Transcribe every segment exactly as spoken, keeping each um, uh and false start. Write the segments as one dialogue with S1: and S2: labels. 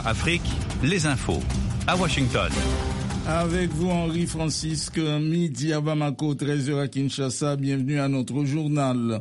S1: Afrique, les infos. À Washington.
S2: Avec vous, Henri Francisque, midi à Bamako, treize heures à Kinshasa. Bienvenue à notre journal.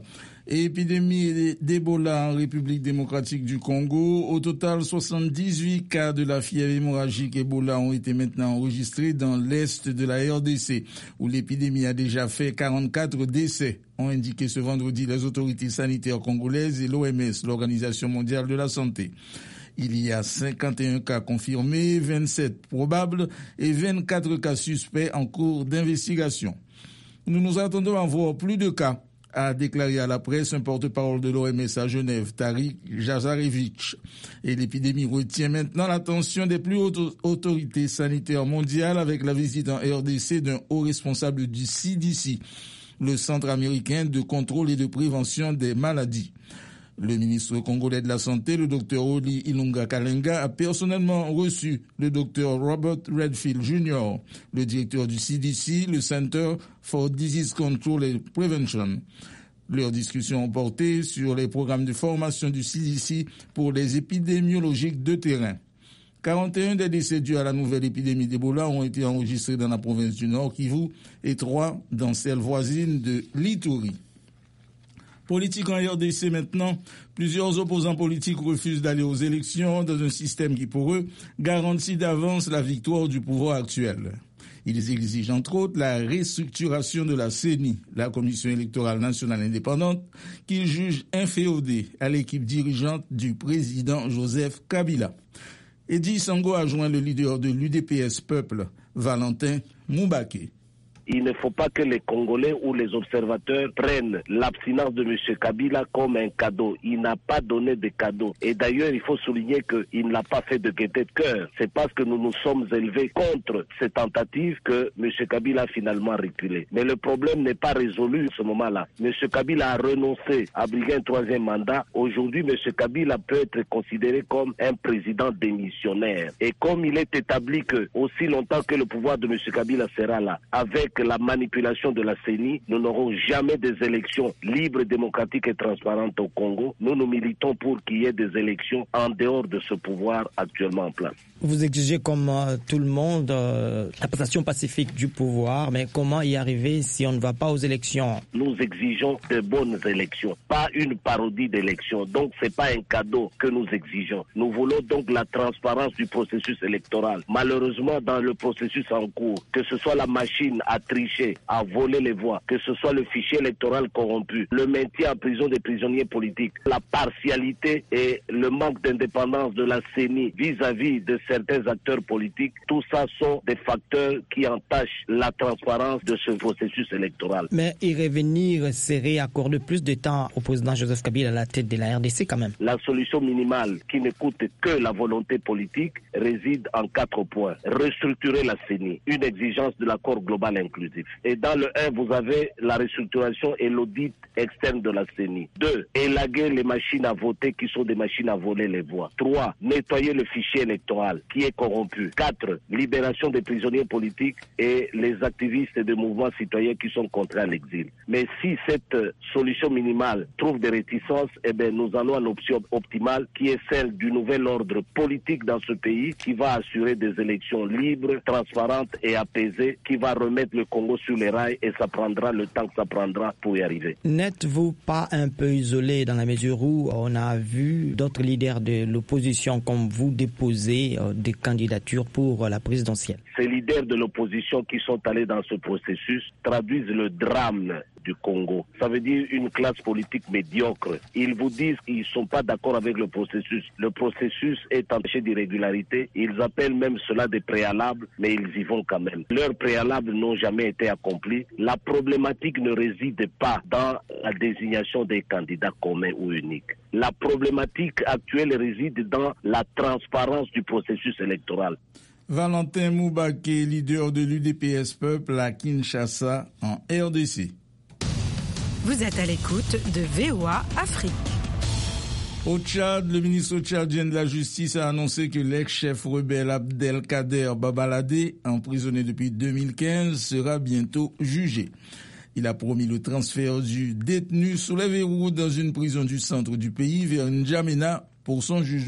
S2: Épidémie d'Ebola en République démocratique du Congo. Au total, soixante-dix-huit cas de la fièvre hémorragique Ebola ont été maintenant enregistrés dans l'est de la R D C, où l'épidémie a déjà fait quarante-quatre décès, ont indiqué ce vendredi les autorités sanitaires congolaises et l'O M S, l'Organisation mondiale de la santé. Il y a cinquante et un cas confirmés, vingt-sept probables et vingt-quatre cas suspects en cours d'investigation. Nous nous attendons à voir plus de cas, a déclaré à la presse un porte-parole de l'O M S à Genève, Tariq Jazarevic. Et l'épidémie retient maintenant l'attention des plus hautes autorités sanitaires mondiales avec la visite en R D C d'un haut responsable du C D C, le Centre américain de contrôle et de prévention des maladies. Le ministre congolais de la Santé, le docteur Oli Ilunga Kalenga, a personnellement reçu le docteur Robert Redfield junior, le directeur du C D C, le Center for Disease Control and Prevention. Leurs discussions ont porté sur les programmes de formation du C D C pour les épidémiologiques de terrain. quarante et un des décès dus à la nouvelle épidémie d'Ebola ont été enregistrés dans la province du Nord Kivu et trois dans celle voisine de l'Ituri. Politique en R D C maintenant, plusieurs opposants politiques refusent d'aller aux élections dans un système qui, pour eux, garantit d'avance la victoire du pouvoir actuel. Ils exigent entre autres la restructuration de la C E N I, la Commission électorale nationale indépendante, qu'ils jugent inféodée à l'équipe dirigeante du président Joseph Kabila. Eddy Sango a joint le leader de l'U D P S Peuple, Valentin Moubaké.
S3: Il ne faut pas que les Congolais ou les observateurs prennent l'abstinence de M. Kabila comme un cadeau. Il n'a pas donné de cadeau. Et d'ailleurs, il faut souligner qu'il n'a pas fait de gaieté de cœur. C'est parce que nous nous sommes élevés contre ces tentatives que M. Kabila a finalement reculé. Mais le problème n'est pas résolu à ce moment-là. M. Kabila a renoncé à briguer un troisième mandat. Aujourd'hui, M. Kabila peut être considéré comme un président démissionnaire. Et comme il est établi que, aussi longtemps que le pouvoir de M. Kabila sera là, avec la manipulation de la C E N I, nous n'aurons jamais des élections libres, démocratiques et transparentes au Congo. Nous nous militons pour qu'il y ait des élections en dehors de ce pouvoir actuellement en place.
S4: Vous exigez comme euh, tout le monde euh, la passation pacifique du pouvoir, mais comment y arriver si on ne va pas aux élections?
S3: Nous exigeons de bonnes élections, pas une parodie d'élections. Donc c'est pas un cadeau que nous exigeons. Nous voulons donc la transparence du processus électoral. Malheureusement, dans le processus en cours, que ce soit la machine à tricher, à voler les voix, que ce soit le fichier électoral corrompu, le maintien en prison des prisonniers politiques, la partialité et le manque d'indépendance de la C E N I vis-à-vis de certains acteurs politiques, tout ça sont des facteurs qui entachent la transparence de ce processus électoral.
S4: Mais y revenir serait accorder plus de temps au président Joseph Kabila à la tête de la R D C quand même.
S3: La solution minimale qui ne coûte que la volonté politique réside en quatre points. Restructurer la C E N I, une exigence de l'accord global inclusif. Et dans le un, vous avez la restructuration et l'audit externe de la C E N I. deux. Élaguer les machines à voter qui sont des machines à voler les voix. trois. Nettoyer le fichier électoral qui est corrompu. quatre. Libération des prisonniers politiques et les activistes des mouvements citoyens qui sont contraints à l'exil. Mais si cette solution minimale trouve des réticences, eh bien, nous allons à l'option optimale qui est celle du nouvel ordre politique dans ce pays qui va assurer des élections libres, transparentes et apaisées, qui va remettre le Congo sur les rails et ça prendra le temps que ça prendra pour y arriver.
S4: N'êtes-vous pas un peu isolé dans la mesure où on a vu d'autres leaders de l'opposition comme vous déposer des candidatures pour la présidentielle?
S3: Ces leaders de l'opposition qui sont allés dans ce processus traduisent le drame du Congo. Ça veut dire une classe politique médiocre. Ils vous disent qu'ils ne sont pas d'accord avec le processus. Le processus est entaché d'irrégularité. Ils appellent même cela des préalables, mais ils y vont quand même. Leurs préalables n'ont jamais été accomplis. La problématique ne réside pas dans la désignation des candidats communs ou uniques. La problématique actuelle réside dans la transparence du processus électoral.
S2: Valentin Moubaké, leader de l'U D P S Peuple à Kinshasa, en R D C.
S5: Vous êtes à l'écoute de V O A Afrique.
S2: Au Tchad, le ministre tchadien de la Justice a annoncé que l'ex-chef rebelle Abdelkader Babalade, emprisonné depuis deux mille quinze, sera bientôt jugé. Il a promis le transfert du détenu sous les verrous dans une prison du centre du pays vers N'Djamena pour son jugement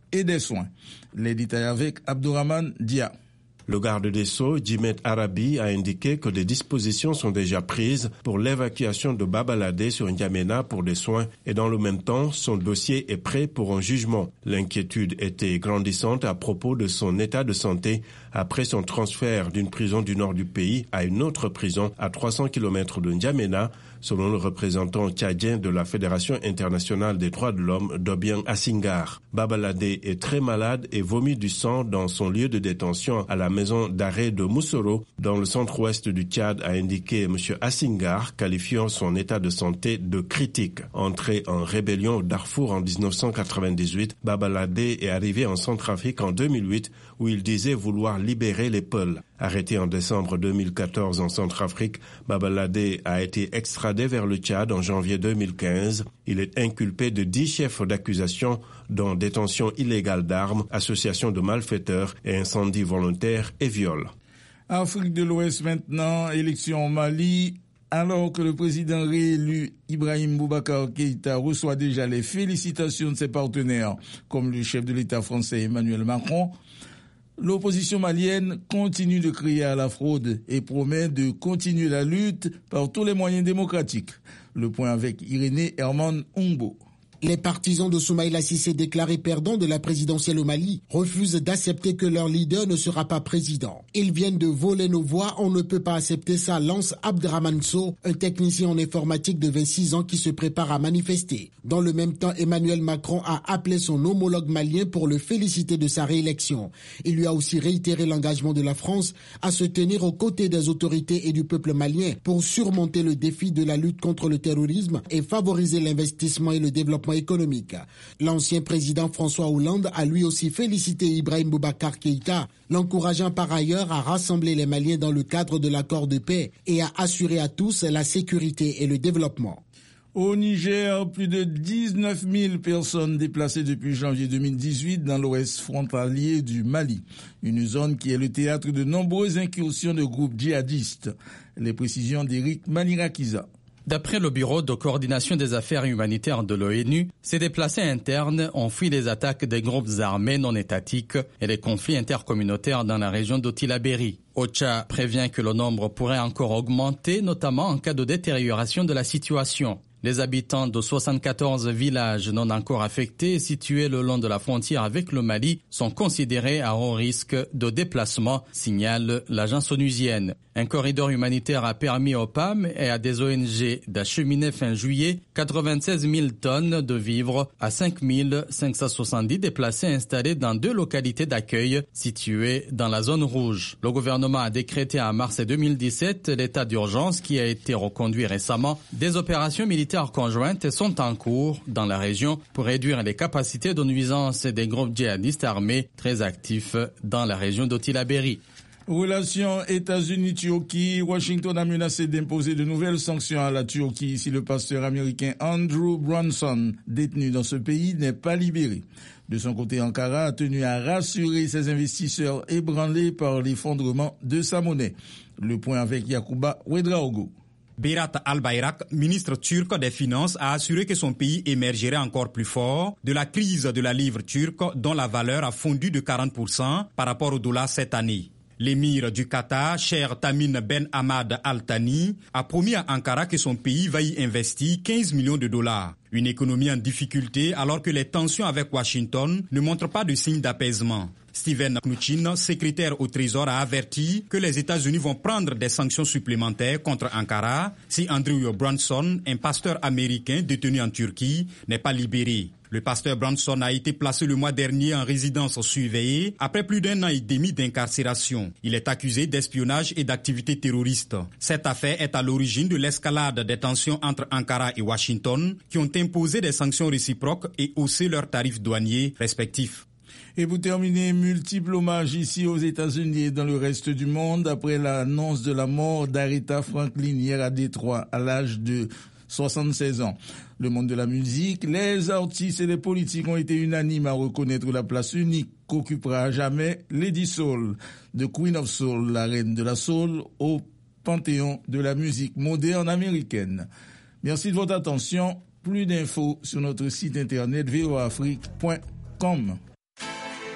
S2: et des soins. Les détails avec Abdourahmane Dia.
S6: Le garde des Sceaux, Djimet Arabi, a indiqué que des dispositions sont déjà prises pour l'évacuation de Babalade sur N'Djamena pour des soins et dans le même temps, son dossier est prêt pour un jugement. L'inquiétude était grandissante à propos de son état de santé après son transfert d'une prison du nord du pays à une autre prison à trois cents kilomètres de N'Djamena, selon le représentant tchadien de la Fédération internationale des droits de l'homme, Dobian Assingar. Babalade est très malade et vomit du sang dans son lieu de détention à la maison d'arrêt de Moussoro, dans le centre-ouest du Tchad, a indiqué M. Assingar, qualifiant son état de santé de critique. Entré en rébellion au Darfour en dix-neuf cent quatre-vingt-dix-huit, Babalade est arrivé en Centrafrique en deux mille huit, où il disait vouloir libérer les Peuls. Arrêté en décembre deux mille quatorze en Centrafrique, Babalade a été extradé vers le Tchad en janvier deux mille quinze. Il est inculpé de dix chefs d'accusation, dont détention illégale d'armes, association de malfaiteurs et incendie volontaire et viol.
S2: Afrique de l'Ouest maintenant, élection au Mali. Alors que le président réélu Ibrahim Boubacar Keïta reçoit déjà les félicitations de ses partenaires, comme le chef de l'État français Emmanuel Macron, l'opposition malienne continue de crier à la fraude et promet de continuer la lutte par tous les moyens démocratiques. Le point avec Irénée Herman Humbo.
S7: Les partisans de Soumaïla Cissé déclarés perdants de la présidentielle au Mali refusent d'accepter que leur leader ne sera pas président. Ils viennent de voler nos voix, on ne peut pas accepter ça, lance Abdrahmane Sow, un technicien en informatique de vingt-six ans qui se prépare à manifester. Dans le même temps, Emmanuel Macron a appelé son homologue malien pour le féliciter de sa réélection. Il lui a aussi réitéré l'engagement de la France à se tenir aux côtés des autorités et du peuple malien pour surmonter le défi de la lutte contre le terrorisme et favoriser l'investissement et le développement économique. L'ancien président François Hollande a lui aussi félicité Ibrahim Boubacar Keïta, l'encourageant par ailleurs à rassembler les Maliens dans le cadre de l'accord de paix et à assurer à tous la sécurité et le développement.
S2: Au Niger, plus de dix-neuf mille personnes déplacées depuis janvier deux mille dix-huit dans l'ouest frontalier du Mali, une zone qui est le théâtre de nombreuses incursions de groupes djihadistes. Les précisions d'Éric Manirakiza.
S8: D'après le Bureau de coordination des affaires humanitaires de l'ONU, ces déplacés internes ont fui les attaques des groupes armés non étatiques et les conflits intercommunautaires dans la région d'Otilaberi. OCHA prévient que le nombre pourrait encore augmenter, notamment en cas de détérioration de la situation. Les habitants de soixante-quatorze villages non encore affectés situés le long de la frontière avec le Mali sont considérés à haut risque de déplacement, signale l'agence onusienne. Un corridor humanitaire a permis au P A M et à des O N G d'acheminer fin juillet quatre-vingt-seize mille tonnes de vivres à cinq mille cinq cent soixante-dix déplacés installés dans deux localités d'accueil situées dans la zone rouge. Le gouvernement a décrété en mars deux mille dix-sept l'état d'urgence qui a été reconduit récemment. Des opérations militaires conjointes sont en cours dans la région pour réduire les capacités de nuisance des groupes djihadistes armés très actifs dans la région d'Otilaberi.
S2: Relations États-Unis-Turquie, Washington a menacé d'imposer de nouvelles sanctions à la Turquie si le pasteur américain Andrew Brunson, détenu dans ce pays, n'est pas libéré. De son côté, Ankara a tenu à rassurer ses investisseurs ébranlés par l'effondrement de sa monnaie. Le point avec Yacouba Ouedraogo.
S9: Berat Albayrak, ministre turc des Finances, a assuré que son pays émergerait encore plus fort de la crise de la livre turque dont la valeur a fondu de quarante pour cent par rapport au dollar cette année. L'émir du Qatar, Cheikh Tamim Ben Hamad Al Thani, a promis à Ankara que son pays va y investir quinze millions de dollars. Une économie en difficulté alors que les tensions avec Washington ne montrent pas de signe d'apaisement. Steven Mnuchin, secrétaire au Trésor, a averti que les États-Unis vont prendre des sanctions supplémentaires contre Ankara si Andrew Brunson, un pasteur américain détenu en Turquie, n'est pas libéré. Le pasteur Brunson a été placé le mois dernier en résidence surveillée après plus d'un an et demi d'incarcération. Il est accusé d'espionnage et d'activités terroristes. Cette affaire est à l'origine de l'escalade des tensions entre Ankara et Washington qui ont imposé des sanctions réciproques et haussé leurs tarifs douaniers respectifs.
S2: Et pour terminer, multiples hommages ici aux États-Unis et dans le reste du monde après l'annonce de la mort d'Aretha Franklin hier à Détroit à l'âge de soixante-seize ans. Le monde de la musique, les artistes et les politiques ont été unanimes à reconnaître la place unique qu'occupera à jamais Lady Soul, de Queen of Soul, la reine de la soul, au panthéon de la musique moderne américaine. Merci de votre attention. Plus d'infos sur notre site internet v o afrique point com.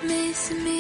S10: miss me.